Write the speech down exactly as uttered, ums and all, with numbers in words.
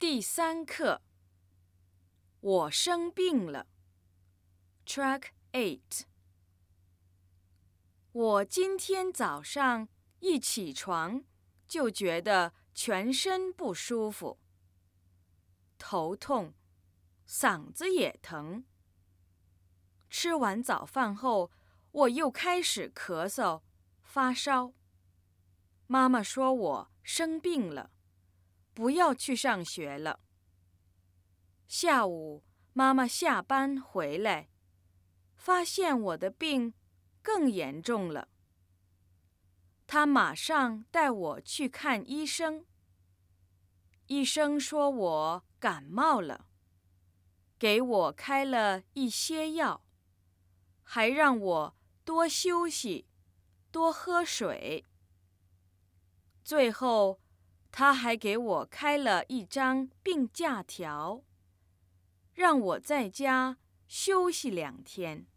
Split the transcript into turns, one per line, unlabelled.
第三课，我生病了。Track eight。我今天早上一起床就觉得全身不舒服，头痛，嗓子也疼。吃完早饭后，我又开始咳嗽、发烧。妈妈说我生病了，不要去上学了。下午，妈妈下班回来，发现我的病更严重了。她马上带我去看医生。医生说我感冒了，给我开了一些药，还让我多休息，多喝水。最后，他还给我开了一张病假条，让我在家休息两天。